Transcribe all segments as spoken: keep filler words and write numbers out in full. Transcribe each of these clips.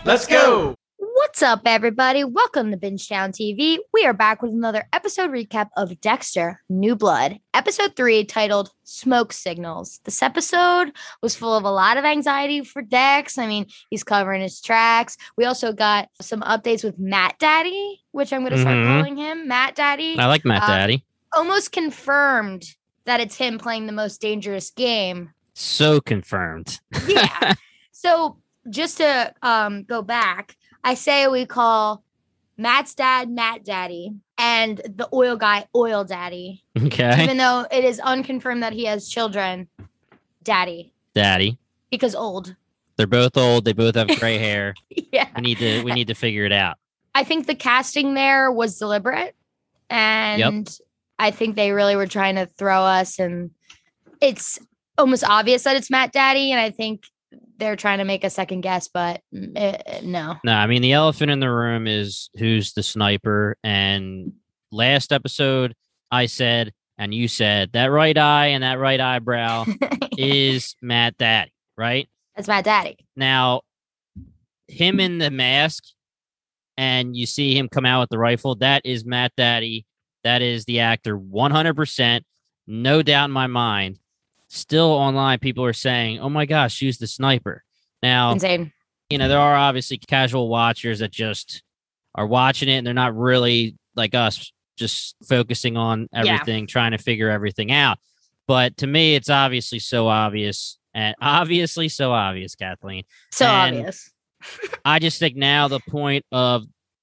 Let's go. What's up, everybody? Welcome to Bingetown T V. We are back with another episode recap of Dexter: New Blood, episode three, titled Smoke Signals. This episode was full of a lot of anxiety for Dex. I mean, he's covering his tracks. We also got some updates with Matt Daddy, which I'm going to start Mhm. calling him Matt Daddy. I like Matt Uh, Daddy. Almost confirmed that it's him playing the most dangerous game. So confirmed. Yeah. So just to um, go back, I say we call Matt's dad Matt Daddy and the oil guy Oil Daddy. Okay. Even though it is unconfirmed that he has children, Daddy, Daddy. because old. They're both old. They both have gray hair. Yeah. We need to we need to figure it out. I think the casting there was deliberate. And I think they really were trying to throw us. And it's almost obvious that it's Matt Daddy. And I think they're trying to make a second guess, but uh, no. No, I mean the elephant in the room is who's the sniper. And last episode, I said, and you said that right eye and that right eyebrow is Matt Daddy, right? That's Matt Daddy. Now, him in the mask, and you see him come out with the rifle. That is Matt Daddy. That is the actor, one hundred percent, no doubt in my mind. Still online, people are saying, "Oh my gosh, she's the sniper." Now, Insane. you know, there are obviously casual watchers that just are watching it and they're not really like us, just focusing on everything, yeah. trying to figure everything out. But to me, it's obviously so obvious, and obviously so obvious, Kathleen. So and obvious. I just think now the point of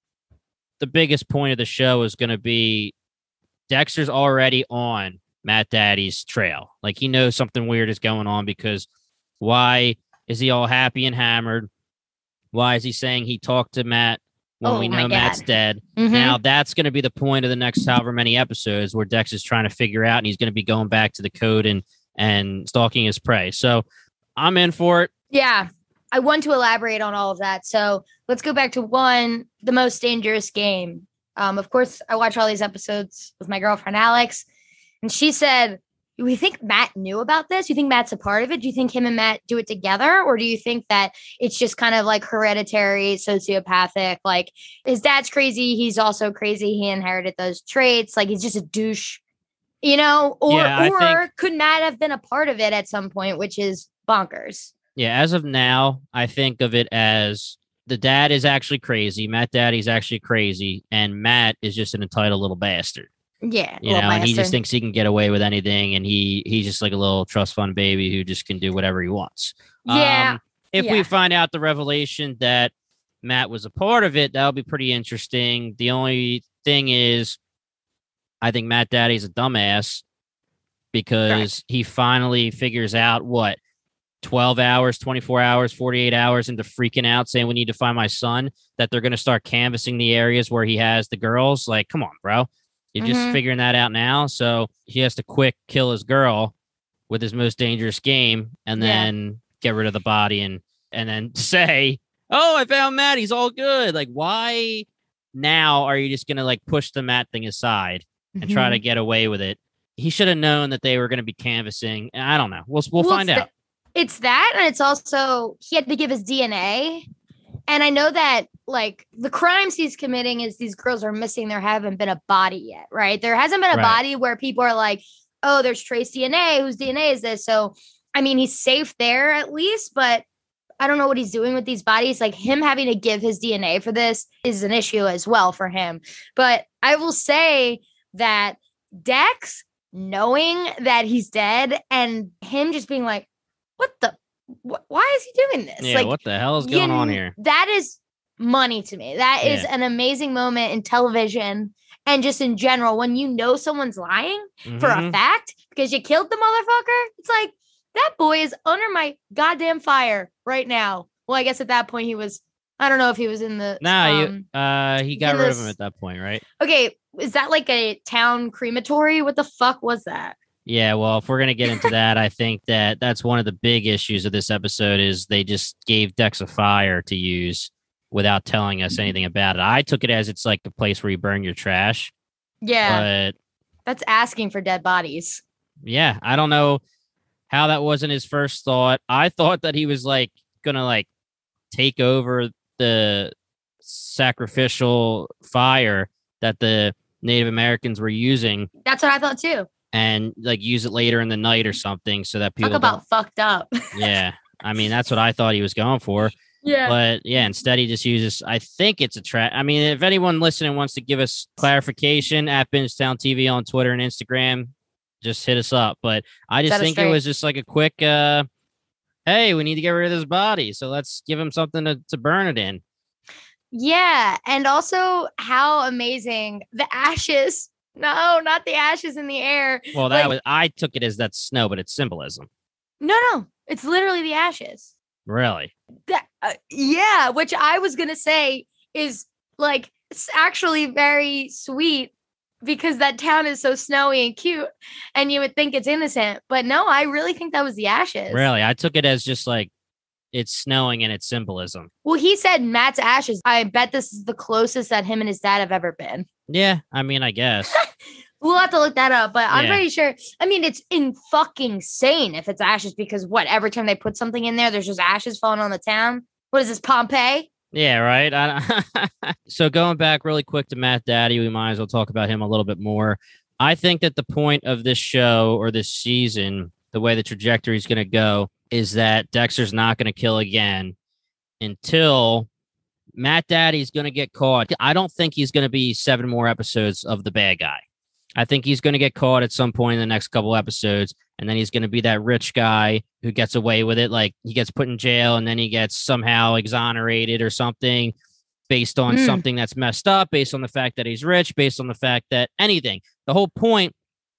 the biggest point of the show is going to be Dexter's already on Matt Daddy's trail. Like he knows something weird is going on, because why is he all happy and hammered? Why is he saying he talked to Matt when Oh we my know God. Matt's dead? Mhm. Now that's going to be the point of the next however many episodes where Dex is trying to figure out, and he's going to be going back to the code and and stalking his prey. So I'm in for it. Yeah. I want to elaborate on all of that. So let's go back to one, the most dangerous game. Um, of course, I watch all these episodes with my girlfriend, Alex, and she said, "Do you think Matt knew about this? Do you think Matt's a part of it? Do you think him and Matt do it together? Or do you think that it's just kind of like hereditary, sociopathic? Like his dad's crazy. He's also crazy. He inherited those traits. Like he's just a douche, you know? Or, Yeah, I or think- could Matt have been a part of it at some point, which is bonkers? Yeah, as of now, I think of it as the dad is actually crazy. Matt Daddy's actually crazy, and Matt is just an entitled little bastard. Yeah. You know, and he just thinks he can get away with anything, and he he's just like a little trust fund baby who just can do whatever he wants. Yeah. Um, if yeah. we find out the revelation that Matt was a part of it, that'll be pretty interesting. The only thing is, I think Matt Daddy's a dumbass because Correct. he finally figures out what twelve hours, twenty-four hours, forty-eight hours into freaking out saying we need to find my son, that they're going to start canvassing the areas where he has the girls. Like, come on, bro. You're just Mhm. figuring that out now. So he has to quick kill his girl with his most dangerous game and Yeah. then get rid of the body and, and then say, "Oh, I found Matt. He's all good." Like, why now are you just going to like push the Matt thing aside and try to Mhm. get away with it? He should have known that they were going to be canvassing. I don't know. We'll, we'll Well, find it's out. the- It's that, and it's also he had to give his D N A. And I know that like the crimes he's committing is these girls are missing. There haven't been a body yet, right? There hasn't been a Right. body where people are like, "Oh, there's trace D N A. Whose D N A is this?" So I mean, he's safe there at least, but I don't know what he's doing with these bodies. Like him having to give his D N A for this is an issue as well for him. But I will say that Dex knowing that he's dead and him just being like, what the, wh- why is he doing this? Yeah, like, what the hell is going you on kn- here? That is money to me. That is Yeah. an amazing moment in television and just in general. When you know someone's lying for a Mhm. fact because you killed the motherfucker, it's like, that boy is under my goddamn fire right now. Well, I guess at that point he was, I don't know if he was in the. Nah, um, you, uh, he got in rid of this- him at that point, right? Okay, is that like a town crematory? What the fuck was that? Yeah, well, if we're gonna get into that, I think that that's one of the big issues of this episode is they just gave Dex a fire to use without telling us anything about it. I took it as it's like a place where you burn your trash, Yeah, but that's asking for dead bodies. yeah, I don't know how that wasn't his first thought. I thought that he was like gonna like take over the sacrificial fire that the Native Americans were using. That's what I thought too. And like use it later in the night or something so that people talk about don't... fucked up. Yeah. I mean, that's what I thought he was going for. Yeah. But yeah, instead he just uses, I think it's a trap. I mean, if anyone listening wants to give us clarification at Bingetown T V on Twitter and Instagram, just hit us up. But I just think it was just like a quick, uh, hey, we need to get rid of this body. So let's give him something to, to burn it in. Yeah. And also how amazing the ashes. No, not the ashes in the air. Well, that like, was, I took it as that's snow, but it's symbolism. No, no, it's literally the ashes. Really? That, uh, yeah, which I was going to say is like, it's actually very sweet because that town is so snowy and cute and you would think it's innocent. But no, I really think that was the ashes. Really? I took it as just like, it's snowing and it's symbolism. Well, he said Matt's ashes. I bet this is the closest that him and his dad have ever been. Yeah, I mean, I guess. We'll have to look that up, but I'm Yeah. pretty sure. I mean, it's in fucking sane if it's ashes because what? Every time they put something in there, there's just ashes falling on the town. What is this, Pompeii? Yeah, right. I, so going back really quick to Matt Daddy, we might as well talk about him a little bit more. I think that the point of this show or this season, the way the trajectory is going to go, is that Dexter's not going to kill again until Matt Daddy's going to get caught. I don't think he's going to be seven more episodes of the bad guy. I think he's going to get caught at some point in the next couple episodes, and then he's going to be that rich guy who gets away with it. Like he gets put in jail and then he gets somehow exonerated or something based on mm. something that's messed up, based on the fact that he's rich, based on the fact that anything. The whole point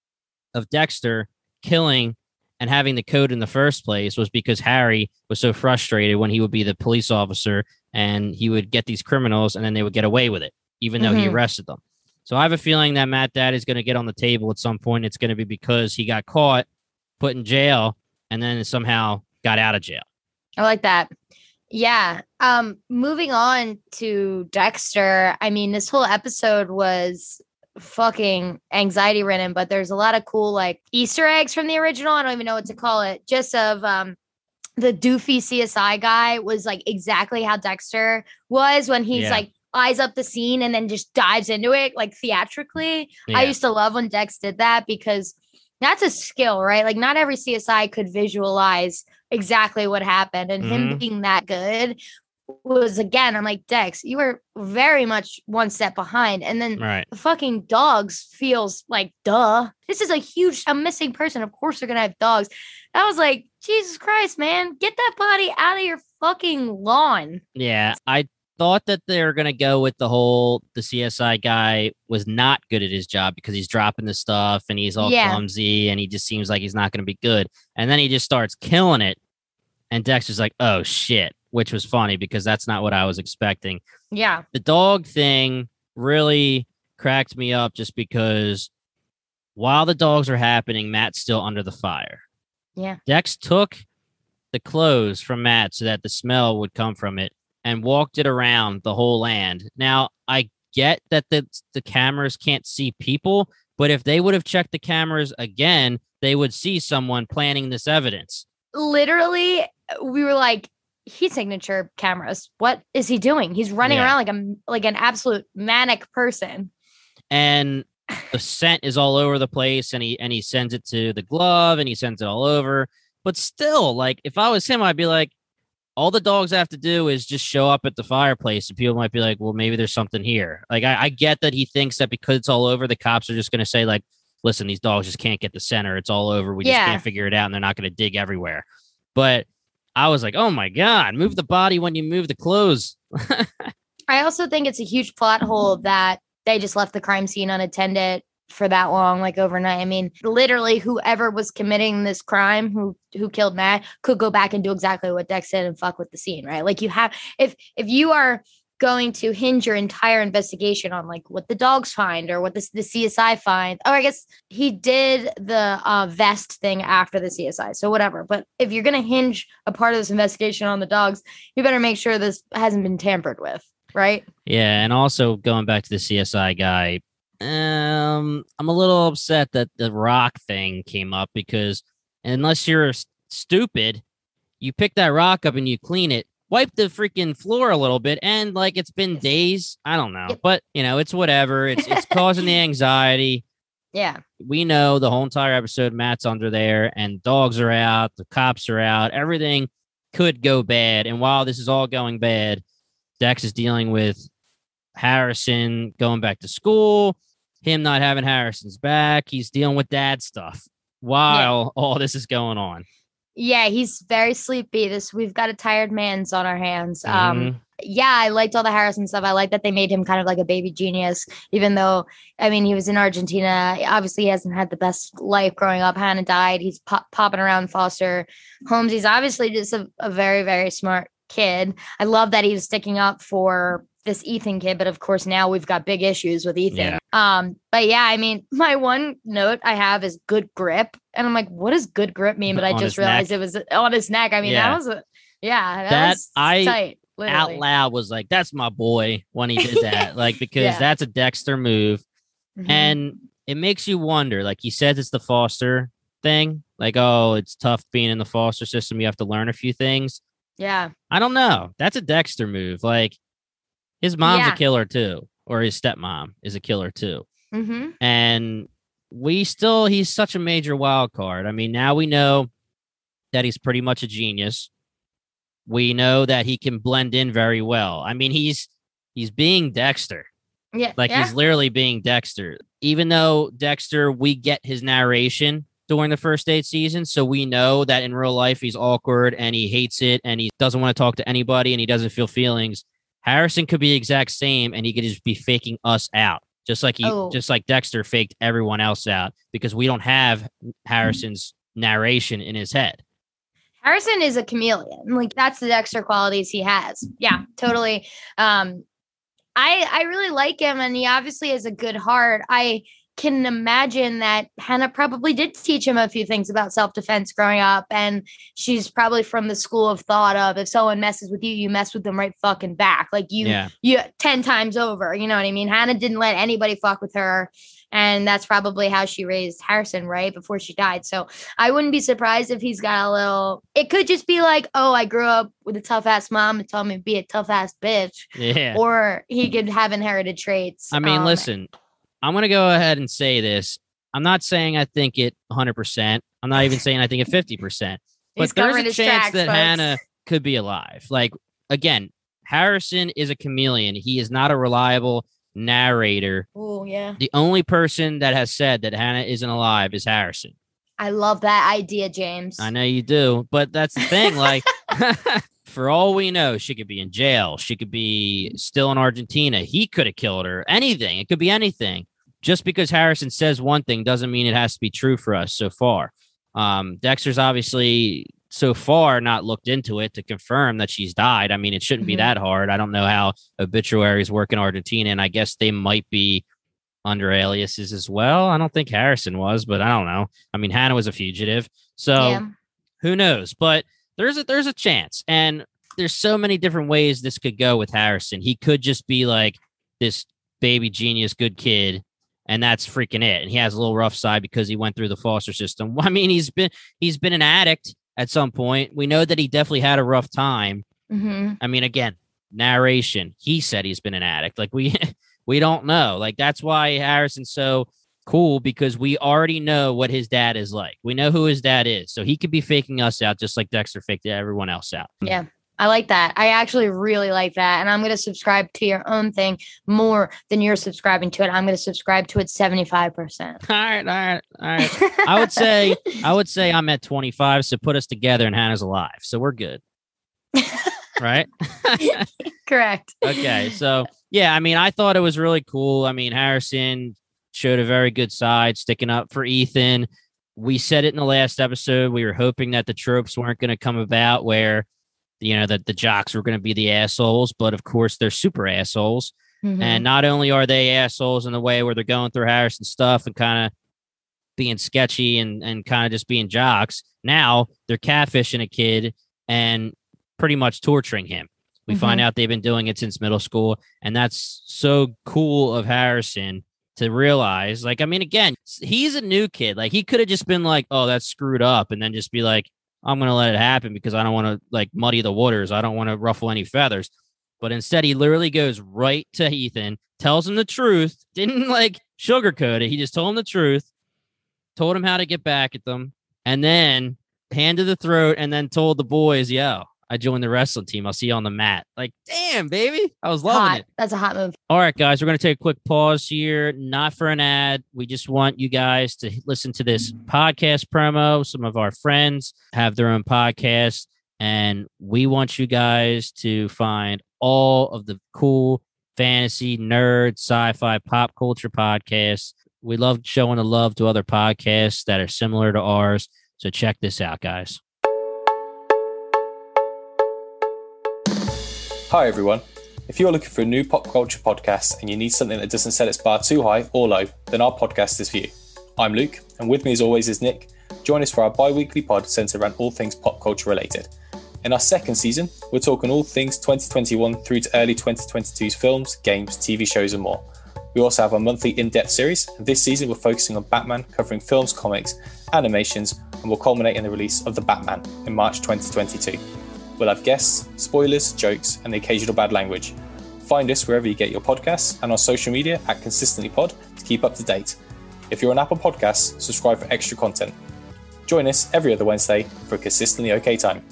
of Dexter killing and having the code in the first place was because Harry was so frustrated when he would be the police officer and he would get these criminals and then they would get away with it, even though mm-hmm. he arrested them. So I have a feeling that Matt Dad is going to get on the table at some point. It's going to be because he got caught, put in jail, and then somehow got out of jail. I like that. Yeah. Um, moving on to Dexter. I mean, this whole episode was fucking anxiety ridden, but there's a lot of cool like Easter eggs from the original. I don't even know what to call it. Just of um the doofy C S I guy was like exactly how Dexter was when he's yeah. like eyes up the scene and then just dives into it like theatrically. Yeah. I used to love when Dex did that because that's a skill, right? Like not every C S I could visualize exactly what happened, and mm-hmm. him being that good was, again, I'm like, Dex, you were very much one step behind. And then right. the fucking dogs feels like, duh, this is a huge, a missing person. Of course they're going to have dogs. I was like, Jesus Christ, man, get that body out of your fucking lawn. Yeah. I thought that they were going to go with the whole, the C S I guy was not good at his job because he's dropping the stuff and he's all yeah. clumsy and he just seems like he's not going to be good. And then he just starts killing it. And Dexter's like, oh shit. Which was funny because that's not what I was expecting. Yeah. The dog thing really cracked me up just because while the dogs are happening, Matt's still under the fire. Yeah. Dex took the clothes from Matt so that the smell would come from it and walked it around the whole land. Now, I get that the, the cameras can't see people, but if they would have checked the cameras again, they would see someone planting this evidence. Literally, we were like, heat signature cameras. What is he doing? He's running yeah. around like a like an absolute manic person. And the scent is all over the place, and he and he sends it to the glove, and he sends it all over. But still, like if I was him, I'd be like, all the dogs have to do is just show up at the fireplace, and people might be like, well, maybe there's something here. Like I, I get that he thinks that because it's all over, the cops are just going to say like, listen, these dogs just can't get the center. It's all over. We yeah. just can't figure it out, and they're not going to dig everywhere. But I was like, oh my God, move the body when you move the clothes. I also think it's a huge plot hole that they just left the crime scene unattended for that long, like overnight. I mean, literally whoever was committing this crime, who who killed Matt, could go back and do exactly what Dex said and fuck with the scene, right? Like you have, if if you are going to hinge your entire investigation on like what the dogs find or what the, the C S I find. Oh, I guess he did the uh, vest thing after the C S I. So whatever. But if you're going to hinge a part of this investigation on the dogs, you better make sure this hasn't been tampered with. Right. Yeah. And also going back to the C S I guy, um, I'm a little upset that the rock thing came up because unless you're stupid, you pick that rock up and you clean it. wipe the freaking floor a little bit. And like, it's been days. I don't know, Yep. but you know, it's whatever. It's, it's causing the anxiety. Yeah. We know the whole entire episode, Matt's under there and dogs are out. The cops are out. Everything could go bad. And while this is all going bad, Dex is dealing with Harrison going back to school, him not having Harrison's back. He's dealing with dad stuff while yeah. all this is going on. Yeah, he's very sleepy. This we've got a tired man's on our hands. Mm-hmm. Um, yeah, I liked all the Harrison stuff. I like that they made him kind of like a baby genius, even though I mean he was in Argentina. Obviously, he hasn't had the best life growing up. Hannah died. He's pop- popping around foster homes. He's obviously just a, a very, very smart kid. I love that he was sticking up for this Ethan kid, but of course now we've got big issues with Ethan. Yeah. Um, but yeah, I mean, my one note I have is good grip, and I'm like, what does good grip mean? But I just realized neck. It was on his neck. I mean, yeah. that was a, yeah, that, that was I tight, out loud was like, that's my boy when he did that, like because yeah. that's a Dexter move, mm-hmm. and it makes you wonder. Like he says, it's the foster thing. Like, oh, it's tough being in the foster system. You have to learn a few things. Yeah, I don't know. That's a Dexter move. Like. His mom's yeah. a killer too, or his stepmom is a killer too. Mm-hmm. And we still, he's such a major wild card. I mean, now we know that he's pretty much a genius. We know that he can blend in very well. I mean, he's, he's being Dexter. Yeah. Like yeah. he's literally being Dexter, even though Dexter, we get his narration during the first eight seasons. So we know that in real life, he's awkward and he hates it and he doesn't want to talk to anybody and he doesn't feel feelings. Harrison could be the exact same, and he could just be faking us out, just like he, oh. just like Dexter faked everyone else out, because we don't have Harrison's narration in his head. Harrison is a chameleon. Like that's the Dexter qualities he has. Yeah, totally. Um, I I really like him, and he obviously has a good heart. I can imagine that Hannah probably did teach him a few things about self-defense growing up. And she's probably from the school of thought of if someone messes with you, you mess with them right fucking back. Like you, yeah. you ten times over, you know what I mean? Hannah didn't let anybody fuck with her. And that's probably how she raised Harrison right before she died. So I wouldn't be surprised if he's got a little, it could just be like, oh, I grew up with a tough ass mom and told me to be a tough ass bitch. Yeah. Or he could have inherited traits. I mean, um, listen, I'm going to go ahead and say this. I'm not saying I think it one hundred percent. I'm not even saying I think it fifty percent. But there's a chance tracks, that folks. Hannah could be alive. Like, again, Harrison is a chameleon. He is not a reliable narrator. Oh, yeah. The only person that has said that Hannah isn't alive is Harrison. I love that idea, James. I know you do. But that's the thing. Like, for all we know, she could be in jail. She could be still in Argentina. He could have killed her. Anything. It could be anything. Just because Harrison says one thing doesn't mean it has to be true for us so far. Um, Dexter's obviously so far not looked into it to confirm that she's died. I mean, it shouldn't mm-hmm. be that hard. I don't know how obituaries work in Argentina, and I guess they might be under aliases as well. I don't think Harrison was, but I don't know. I mean, Hannah was a fugitive, so yeah. Who knows? But there's a there's a chance, and there's so many different ways this could go with Harrison. He could just be like this baby genius, good kid. And that's freaking it. And he has a little rough side because he went through the foster system. I mean, he's been he's been an addict at some point. We know that he definitely had a rough time. Mm-hmm. I mean, again, narration. He said he's been an addict. Like we we don't know. Like that's why Harrison's so cool, because we already know what his dad is like. We know who his dad is. So he could be faking us out just like Dexter faked everyone else out. Yeah. I like that. I actually really like that. And I'm going to subscribe to your own thing more than you're subscribing to it. I'm going to subscribe to it seventy-five percent. All right. All right. All right. I would say, I would say I'm at twenty-five. So put us together and Hannah's alive. So we're good. Right? Correct. Okay. So yeah, I mean, I thought it was really cool. I mean, Harrison showed a very good side sticking up for Ethan. We said it in the last episode. We were hoping that the tropes weren't going to come about where, you know, that the jocks were going to be the assholes, but of course they're super assholes. Mm-hmm. And not only are they assholes in the way where they're going through Harrison's stuff and kind of being sketchy and, and kind of just being jocks, now they're catfishing a kid and pretty much torturing him. We mm-hmm. find out they've been doing it since middle school. And that's so cool of Harrison to realize. Like, I mean, again, he's a new kid. Like, he could have just been like, oh, that's screwed up. And then just be like, I'm going to let it happen because I don't want to like muddy the waters. I don't want to ruffle any feathers. But instead, he literally goes right to Ethan, tells him the truth, didn't like sugarcoat it. He just told him the truth, told him how to get back at them, and then hand to the throat, and then told the boys, yo, I joined the wrestling team. I'll see you on the mat. Like, damn, baby. I was loving Hot. it. That's a hot move. All right, guys, we're going to take a quick pause here, not for an ad. We just want you guys to listen to this podcast promo. Some of our friends have their own podcast, and we want you guys to find all of the cool fantasy, nerd, sci-fi, pop culture podcasts. We love showing the love to other podcasts that are similar to ours. So check this out, guys. Hi, everyone. If you're looking for a new pop culture podcast and you need something that doesn't set its bar too high or low, then our podcast is for you. I'm Luke, and with me as always is Nick. Join us for our bi-weekly pod centered around all things pop culture related. In our second season, we're talking all things twenty twenty-one through to early twenty twenty-two's films, games, T V shows, and more. We also have a monthly in-depth series, and this season we're focusing on Batman, covering films, comics, animations, and will culminate in the release of The Batman in March twenty twenty-two. We'll have guests, spoilers, jokes, and the occasional bad language. Find us wherever you get your podcasts and on social media at ConsistentlyPod to keep up to date. If you're on Apple Podcasts, subscribe for extra content. Join us every other Wednesday for a consistently okay time.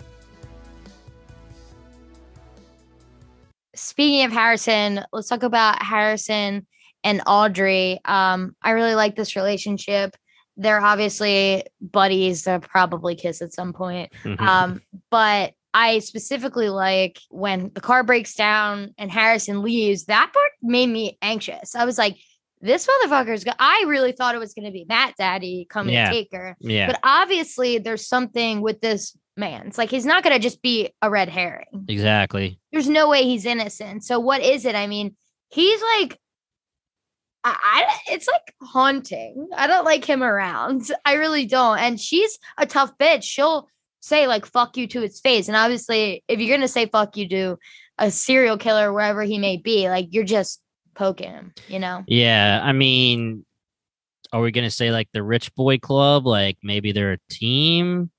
Speaking of Harrison, let's talk about Harrison and Audrey. Um, I really like this relationship. They're obviously buddies. They'll probably kiss at some point. Mm-hmm. Um, but I specifically like when the car breaks down and Harrison leaves. That part made me anxious. I was like, this motherfucker's go- I really thought it was going to be Matt Daddy coming Yeah. to take her. Yeah. But obviously there's something with this man. It's like, he's not going to just be a red herring. Exactly. There's no way he's innocent. So what is it? I mean, he's like, I, I it's like haunting. I don't like him around. I really don't. And she's a tough bitch. She'll say like, fuck you to his face. And obviously, if you're going to say fuck you to a serial killer, wherever he may be, like, you're just poking him, you know? Yeah. I mean, are we going to say like the Rich Boy Club? Like maybe they're a team?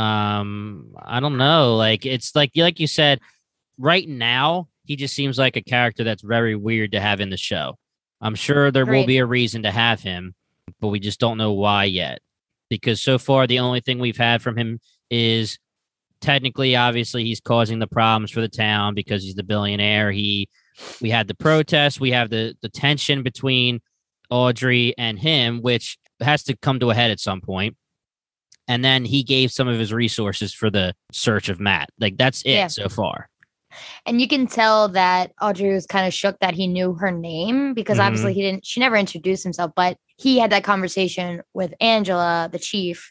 Um, I don't know. Like, it's like, like you said, right now, he just seems like a character that's very weird to have in the show. I'm sure there will Agreed. be a reason to have him, but we just don't know why yet. Because so far, the only thing we've had from him is technically, obviously, he's causing the problems for the town because he's the billionaire. He, we had the protests, we have the the tension between Audrey and him, which has to come to a head at some point. And then he gave some of his resources for the search of Matt. Like, that's it Yeah. so far. And you can tell that Audrey was kind of shook that he knew her name because Mhm. obviously he didn't, she never introduced himself, but he had that conversation with Angela, the chief,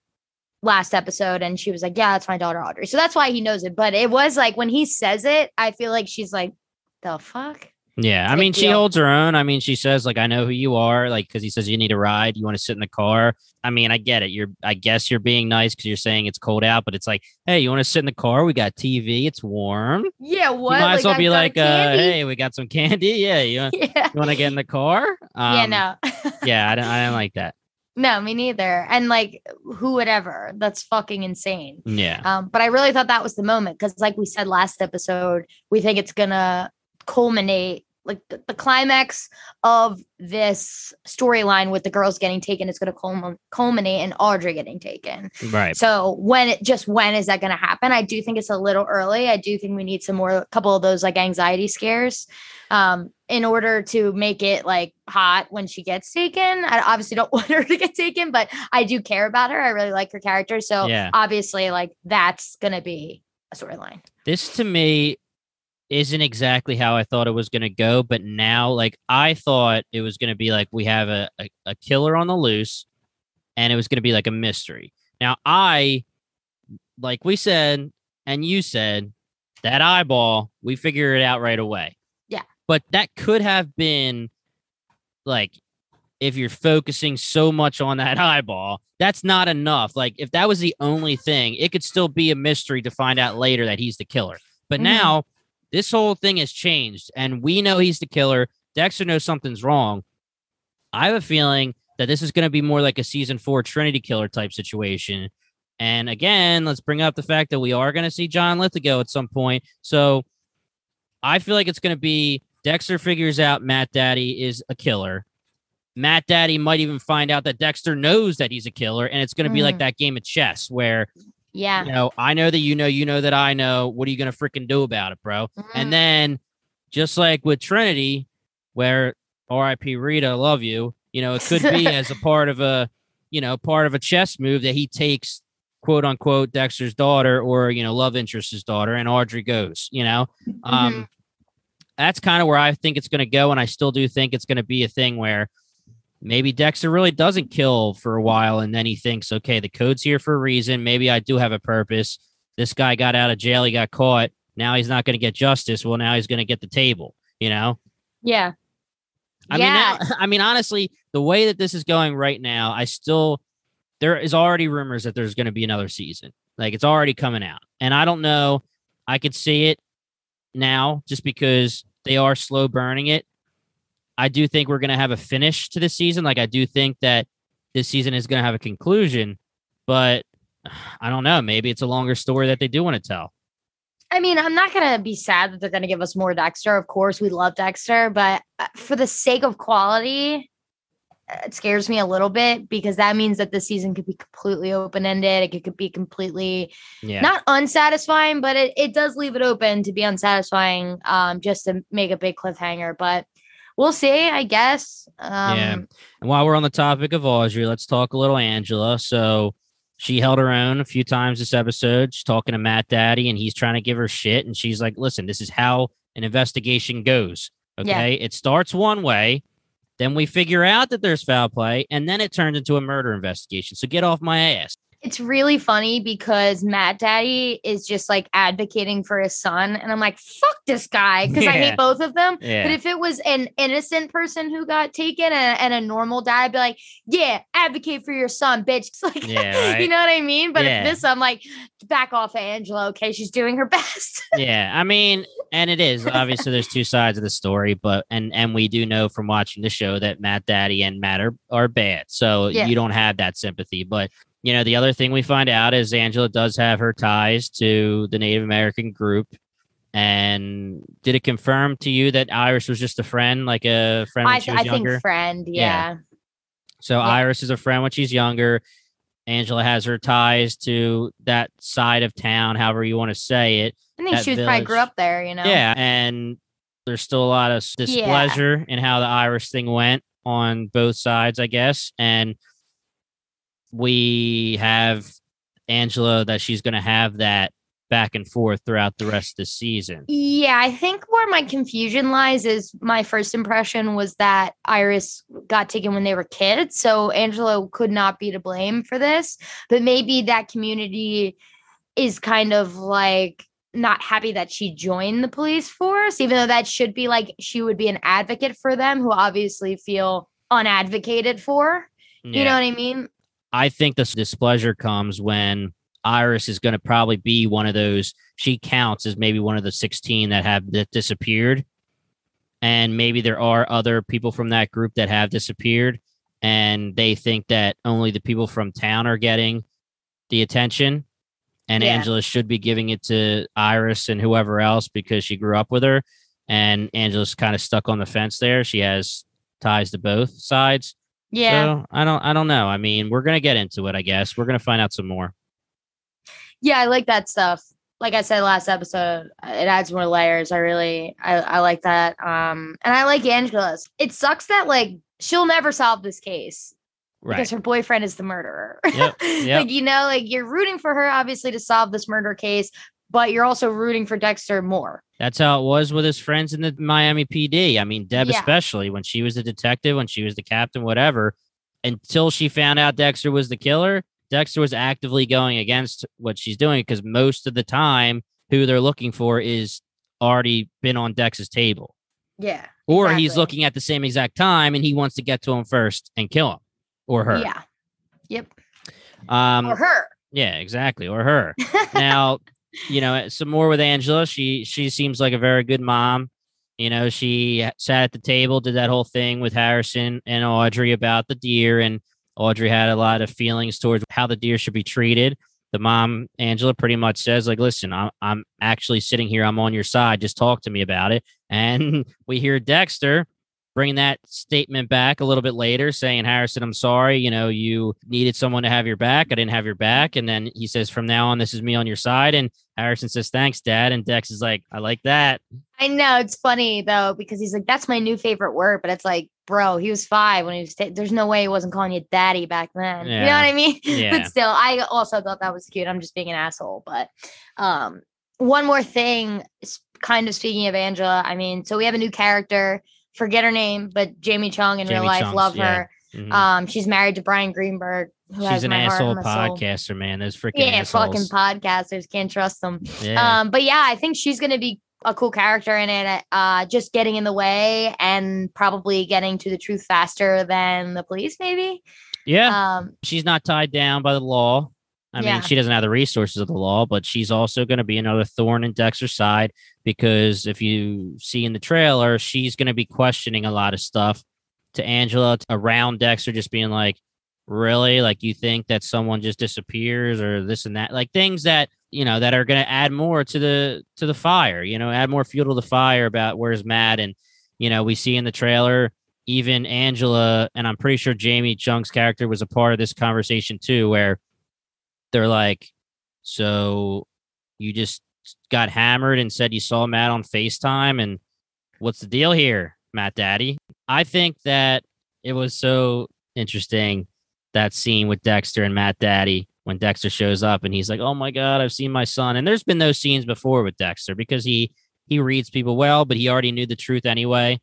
last episode. And she was like, yeah, that's my daughter, Audrey. So that's why he knows it. But it was like, when he says it, I feel like she's like, the fuck? Yeah, I Big mean, she deal. holds her own. I mean, she says, like, I know who you are, like, because he says you need a ride. You want to sit in the car. I mean, I get it. You're, I guess you're being nice because you're saying it's cold out, but it's like, hey, you want to sit in the car? We got T V. It's warm. Yeah, what? You might as well I've be got like, uh, candy? hey, we got some candy. Yeah, you, want- Yeah. you want to get in the car? Um, yeah, no. yeah, I don't, I don't like that. No, me neither. And like, who would ever? That's fucking insane. Yeah, Um, but I really thought that was the moment because, like we said last episode, we think it's gonna culminate, like the, the climax of this storyline with the girls getting taken is going to culm- culminate in Audrey getting taken. right. So when it just when is that going to happen? I do think it's a little early. I do think we need some more, a couple of those like anxiety scares um, in order to make it like hot when she gets taken. I obviously don't want her to get taken, but I do care about her. I really like her character. So Yeah. obviously like that's going to be a storyline. This to me isn't exactly how I thought it was going to go, but now, like, I thought it was going to be like we have a, a, a killer on the loose and it was going to be like a mystery. Now, I, like we said, and you said, that eyeball, we figure it out right away. Yeah. But that could have been like, if you're focusing so much on that eyeball, that's not enough. Like, if that was the only thing, it could still be a mystery to find out later that he's the killer. But Mhm. now, this whole thing has changed, and we know he's the killer. Dexter knows something's wrong. I have a feeling that this is going to be more like a season four Trinity Killer type situation, And again, let's bring up the fact that we are going to see John Lithgow at some point. So I feel like it's going to be Dexter figures out Matt Daddy is a killer. Matt Daddy might even find out that Dexter knows that he's a killer, and it's going to be mm. like that game of chess where, yeah, you know, I know that you know, you know that I know. What are you going to freaking do about it, bro? Mm. And then, just like with Trinity, where R I P Rita, I love you. You know, it could be as a part of a, you know, part of a chess move that he takes, quote unquote, Dexter's daughter or, you know, love interest's daughter, and Audrey goes. You know, mm-hmm. um, that's kind of where I think it's going to go, and I still do think it's going to be a thing where maybe Dexter really doesn't kill for a while, and then he thinks, okay, the code's here for a reason. Maybe I do have a purpose. This guy got out of jail. He got caught. Now he's not going to get justice. Well, now he's going to get the table, you know? Yeah. I yeah. mean, now, I mean, honestly, the way that this is going right now, I still, there is already rumors that there's going to be another season. Like, it's already coming out. And I don't know. I could see it now just because they are slow burning it. I do think we're going to have a finish to this season. Like, I do think that this season is going to have a conclusion, but I don't know. Maybe it's a longer story that they do want to tell. I mean, I'm not going to be sad that they're going to give us more Dexter. Of course, we love Dexter, but for the sake of quality, it scares me a little bit because that means that the season could be completely open-ended. It could, could be completely yeah. not unsatisfying, but it, it does leave it open to be unsatisfying um, just to make a big cliffhanger. But we'll see, I guess. Um, yeah. And while we're on the topic of Audrey, let's talk a little Angela. So she held her own a few times this episode. She's talking to Matt Daddy, and he's trying to give her shit. And she's like, listen, this is how an investigation goes. Okay. Yeah. It starts one way. Then we figure out that there's foul play, and then it turns into a murder investigation. So get off my ass. It's really funny because Matt Daddy is just like advocating for his son. And I'm like, fuck this guy. Because yeah. I hate both of them. Yeah. But if it was an innocent person who got taken and, and a normal dad, I'd be like, yeah, advocate for your son, bitch. It's like, yeah, right? You know what I mean? But yeah. if this, I'm like, back off of Angela. Okay. She's doing her best. Yeah. I mean, and it is obviously there's two sides of the story, but, and, and we do know from watching the show that Matt Daddy and Matt are, are bad. So yeah. you don't have that sympathy, but you know, the other thing we find out is Angela does have her ties to the Native American group. And did it confirm to you that Iris was just a friend, like a friend when I, she was I younger? I think friend, yeah. yeah. So yeah. Iris is a friend when she's younger. Angela has her ties to that side of town, however you want to say it. I think she was probably grew up there, you know? Yeah, and there's still a lot of displeasure yeah. in how the Iris thing went on both sides, I guess. And we have Angela that she's going to have that back and forth throughout the rest of the season. Yeah, I think where my confusion lies is my first impression was that Iris got taken when they were kids. So Angela could not be to blame for this, but maybe that community is kind of like not happy that she joined the police force, even though that should be like she would be an advocate for them who obviously feel unadvocated for. Yeah. You know what I mean? I think this displeasure comes when Iris is going to probably be one of those. She counts as maybe one of the sixteen that have that disappeared. And maybe there are other people from that group that have disappeared. And they think that only the people from town are getting the attention. And yeah. Angela should be giving it to Iris and whoever else because she grew up with her. And Angela's kind of stuck on the fence there. She has ties to both sides. Yeah. So I don't I don't know. I mean, we're going to get into it, I guess. We're going to find out some more. Yeah, I like that stuff. Like I said last episode, it adds more layers. I really I, I like that. Um and I like Angela's. It sucks that like she'll never solve this case. Right. Because her boyfriend is the murderer. Yep. Yep. Like, you know, like you're rooting for her obviously to solve this murder case, but you're also rooting for Dexter more. That's how it was with his friends in the Miami P D. I mean, Deb, yeah. especially when she was the detective, when she was the captain, whatever, until she found out Dexter was the killer, Dexter was actively going against what she's doing because most of the time who they're looking for is already been on Dex's table. Yeah. Or exactly. He's looking at the same exact time and he wants to get to him first and kill him or her. Yeah. Yep. Um, or her. Yeah, exactly. Or her. Now, you know, some more with Angela. She she seems like a very good mom. You know, she sat at the table, did that whole thing with Harrison and Audrey about the deer, and Audrey had a lot of feelings towards how the deer should be treated. the mom, Angela, pretty much says, like, listen, I'm, I'm actually sitting here. I'm on your side. Just talk to me about it. And we hear Dexter bring that statement back a little bit later saying, Harrison, I'm sorry. You know, you needed someone to have your back. I didn't have your back. And then he says, from now on, this is me on your side. And Harrison says, thanks, Dad. And Dex is like, I like that. I know. It's funny, though, because he's like, that's my new favorite word. But it's like, bro, he was five when he was, t- there's no way he wasn't calling you daddy back then. Yeah. You know what I mean? Yeah. But still, I also thought that was cute. I'm just being an asshole. But um, one more thing, kind of speaking of Angela, I mean, so we have a new character. Forget her name, but Jamie Chung in Jamie real life, Chung's, love yeah. her. Mhm. Um, she's married to Brian Greenberg, who She's has an my heart asshole and my soul. podcaster, man. Those freaking Yeah, assholes. fucking podcasters, can't trust them. Yeah. Um, but yeah, I think she's gonna be a cool character in it. Uh, just getting in the way and probably getting to the truth faster than the police, maybe. yeah. Um, She's not tied down by the law. I Yeah. mean, she doesn't have the resources of the law, but she's also going to be another thorn in Dexter's side because if you see in the trailer, she's going to be questioning a lot of stuff to Angela around Dexter, just being like, really? Like, you think that someone just disappears or this and that? Like, things that, you know, that are going to add more to the to the fire, you know, add more fuel to the fire about where's Matt. And, you know, we see in the trailer, even Angela, and I'm pretty sure Jamie Chung's character was a part of this conversation too, where they're like, so you just got hammered and said you saw Matt on FaceTime, and what's the deal here, Matt Daddy? I think that it was so interesting, that scene with Dexter and Matt Daddy, when Dexter shows up and he's like, oh my God, I've seen my son. And there's been those scenes before with Dexter because he he reads people well, but he already knew the truth anyway.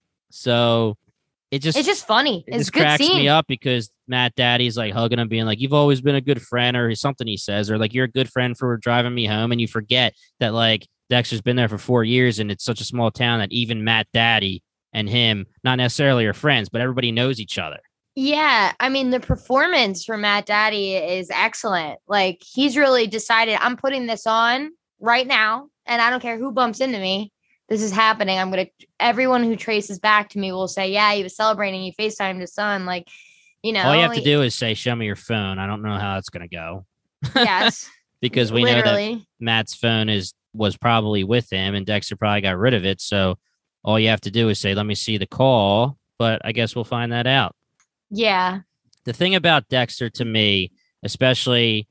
So it just it's just funny. it It's just good cracks scene. me up because Matt Daddy's like hugging him, being like, you've always been a good friend, or something he says, or like, you're a good friend for driving me home. And you forget that like Dexter's been there for four years and it's such a small town that even Matt Daddy and him, not necessarily are friends, but everybody knows each other. Yeah, I mean, the performance for Matt Daddy is excellent. Like, he's really decided, I'm putting this on right now, and I don't care who bumps into me. This is happening. I'm going to, everyone who traces back to me will say, yeah, he was celebrating. He FaceTimed his son. Like, you know. All you have to do is say, show me your phone. I don't know how it's going to go. Yes. Because we know literally. that Matt's phone is was probably with him and Dexter probably got rid of it. So all you have to do is say, let me see the call. But I guess we'll find that out. Yeah. The thing about Dexter to me, especially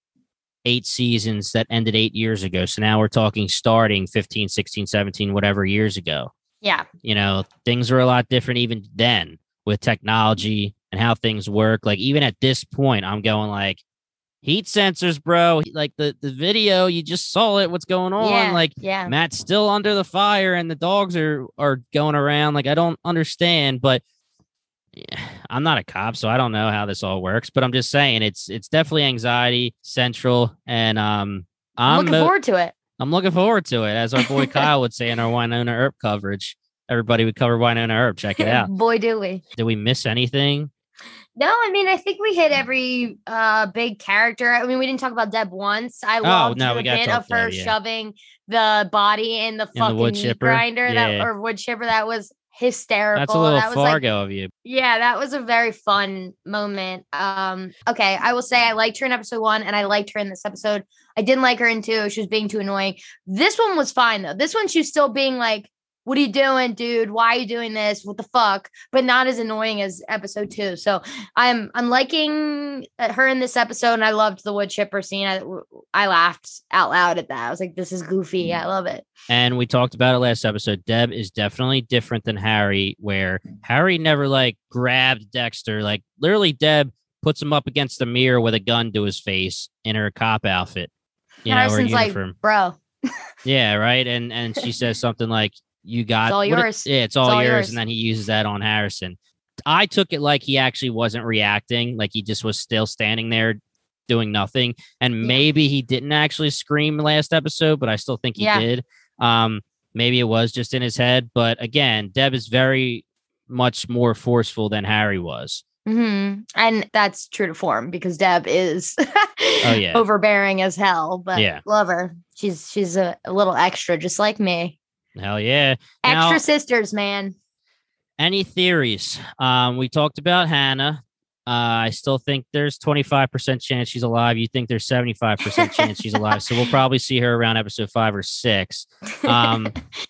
eight seasons that ended eight years ago. So now we're talking starting fifteen, sixteen, seventeen, whatever years ago. Yeah. You know, things were a lot different even then with technology and how things work. Like, even at this point, I'm going like, heat sensors, bro. Like, the, the video, you just saw it. What's going on? Yeah. Like, Yeah. Matt's still under the fire and the dogs are, are going around. Like, I don't understand, but yeah, I'm not a cop, so I don't know how this all works, but I'm just saying it's it's definitely anxiety central, and um, I'm, I'm looking mo- forward to it. I'm looking forward to it, as our boy Kyle would say in our Winona Earp coverage. Everybody would cover Winona Earp. Check it out. Boy, do we. Did we miss anything? No, I mean, I think we hit every uh big character. I mean, we didn't talk about Deb once. I loved no, the we gotta bit talk of her Deb, yeah. shoving the body in the In the fucking wood meat chipper? grinder that Yeah. or wood chipper. That was hysterical. That's a little that was like, Fargo of you. yeah, that was a very fun moment. Um, okay, I will say I liked her in episode one, and I liked her in this episode. I didn't like her in two. She was being too annoying. This one was fine though. This one, she's still being like, what are you doing, dude? Why are you doing this? What the fuck? But not as annoying as episode two. So I'm I'm liking her in this episode, and I loved the wood chipper scene. I, I laughed out loud at that. I was like, this is goofy. I love it. And we talked about it last episode. Deb is definitely different than Harry, where Harry never like grabbed Dexter. Like, literally, Deb puts him up against the mirror with a gun to his face in her cop outfit. You know, or Harrison's like, uniform. bro, Yeah, right. And and she says something like, you got It's all what it- yours. yeah, it's all, all yours. yours. And then he uses that on Harrison. I took it like he actually wasn't reacting, like he just was still standing there doing nothing. And Yeah. maybe he didn't actually scream last episode, but I still think he Yeah. did. Um, maybe it was just in his head. But again, Deb is very much more forceful than Harry was. hmm and that's true to form because Deb is Oh, yeah. overbearing as hell. But Yeah. love her. She's she's a, a little extra, just like me. Hell yeah. Extra Now, sisters, man. any theories? Um, we talked about Hannah. Uh, I still think there's twenty-five percent chance she's alive. You think there's seventy-five percent chance she's alive. So we'll probably see her around episode five or six. Um,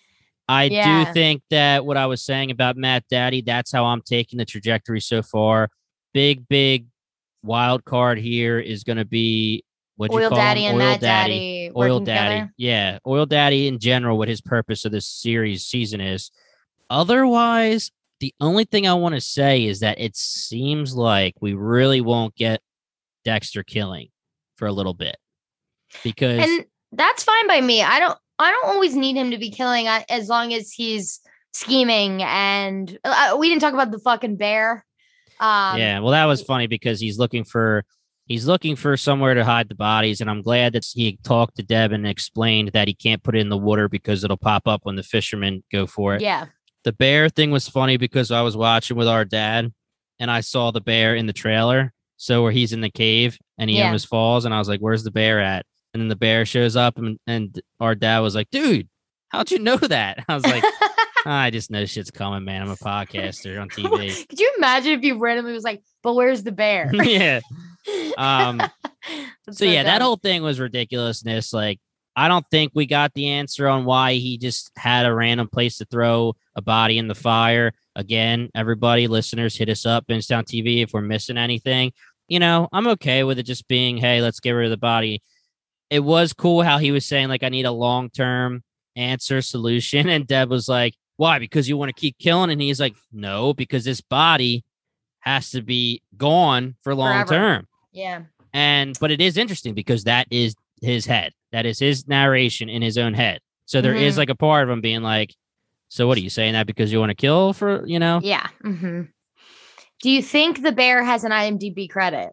I Yeah. do think that what I was saying about Matt Daddy, that's how I'm taking the trajectory so far. Big, big wild card here is going to be what you Oil call Daddy him? and Oil Matt Daddy. Daddy Oil working Daddy. together. Yeah. Oil Daddy in general, what his purpose of this series season is. Otherwise, the only thing I want to say is that it seems like we really won't get Dexter killing for a little bit. Because And that's fine by me. I don't I don't always need him to be killing uh, as long as he's scheming. And uh, we didn't talk about the fucking bear. Um, yeah, well, that was funny because he's looking for he's looking for somewhere to hide the bodies, and I'm glad that he talked to Deb and explained that he can't put it in the water because it'll pop up when the fishermen go for it. Yeah. The bear thing was funny because I was watching with our dad, and I saw the bear in the trailer. So where he's in the cave and he Yeah. almost falls, and I was like, "Where's the bear at?" And then the bear shows up, and, and our dad was like, "Dude, how'd you know that?" I was like, I just know shit's coming, man. I'm a podcaster on T V. Could you imagine if you randomly was like, but where's the bear? Yeah. Um, That's So yeah, that dumb. whole thing was ridiculousness. Like, I don't think we got the answer on why he just had a random place to throw a body in the fire. Again, everybody, listeners, hit us up, Bingetown T V, if we're missing anything. You know, I'm okay with it just being, hey, let's get rid of the body. It was cool how he was saying, like, I need a long-term answer solution. And Deb was like, why? Because you want to keep killing? And he's like, no, because this body has to be gone for long Forever. term. Yeah. And but it is interesting because that is his head. That is his narration in his own head. So there is Mhm. like a part of him being like, so what are you saying that because you want to kill for, you know? Yeah. hmm Do you think the bear has an I M D B credit?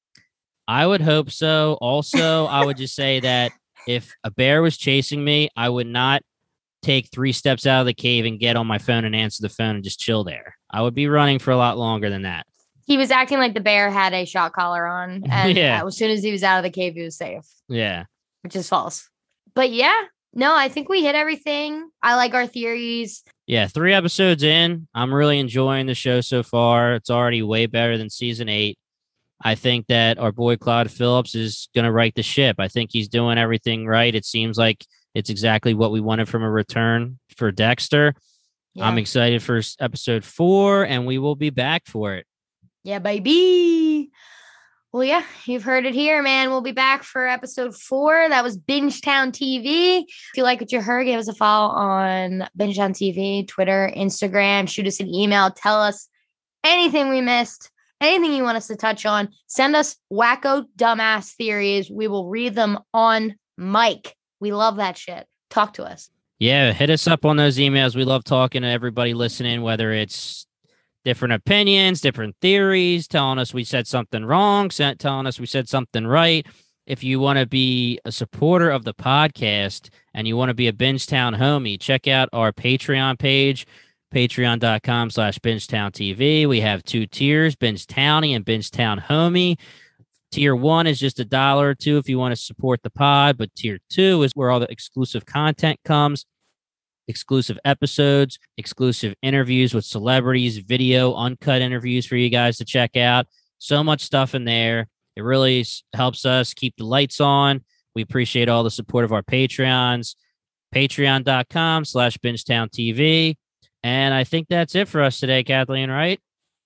I would hope so. Also, I would just say that if a bear was chasing me, I would not take three steps out of the cave and get on my phone and answer the phone and just chill there. I would be running for a lot longer than that. He was acting like the bear had a shot collar on, and Yeah. uh, as soon as he was out of the cave, he was safe, Yeah. which is false. But yeah, no, I think we hit everything. I like our theories. Yeah. Three episodes in. I'm really enjoying the show so far. It's already way better than season eight. I think that our boy Claude Phillips is going to right the ship. I think he's doing everything right. It seems like it's exactly what we wanted from a return for Dexter. Yeah, I'm excited for s- episode four, and we will be back for it. yeah, baby. Well, yeah, you've heard it here, man. We'll be back for episode four. That was Bingetown T V. If you like what you heard, give us a follow on Bingetown T V, Twitter, Instagram. Shoot us an email. Tell us anything we missed, anything you want us to touch on. Send us wacko dumbass theories. We will read them on mic. We love that shit. Talk to us. Yeah, hit us up on those emails. We love talking to everybody listening, whether it's different opinions, different theories, telling us we said something wrong, sa- telling us we said something right. If you want to be a supporter of the podcast and you want to be a Bingetown homie, check out our Patreon page, patreon.com slash Bingetown TV. We have two tiers, Bingetownie and Bingetown homie. Tier one is just a dollar or two if you want to support the pod, but tier two is where all the exclusive content comes, exclusive episodes, exclusive interviews with celebrities, video, uncut interviews for you guys to check out. So much stuff in there. It really s- helps us keep the lights on. We appreciate all the support of our Patreons, patreon.com slash Bingetown TV. And I think that's it for us today, Kathleen, right?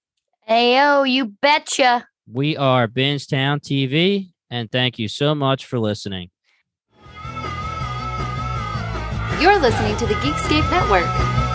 Ayo, you betcha. We are Bingetown T V, and thank you so much for listening. You're listening to the Geekscape Network.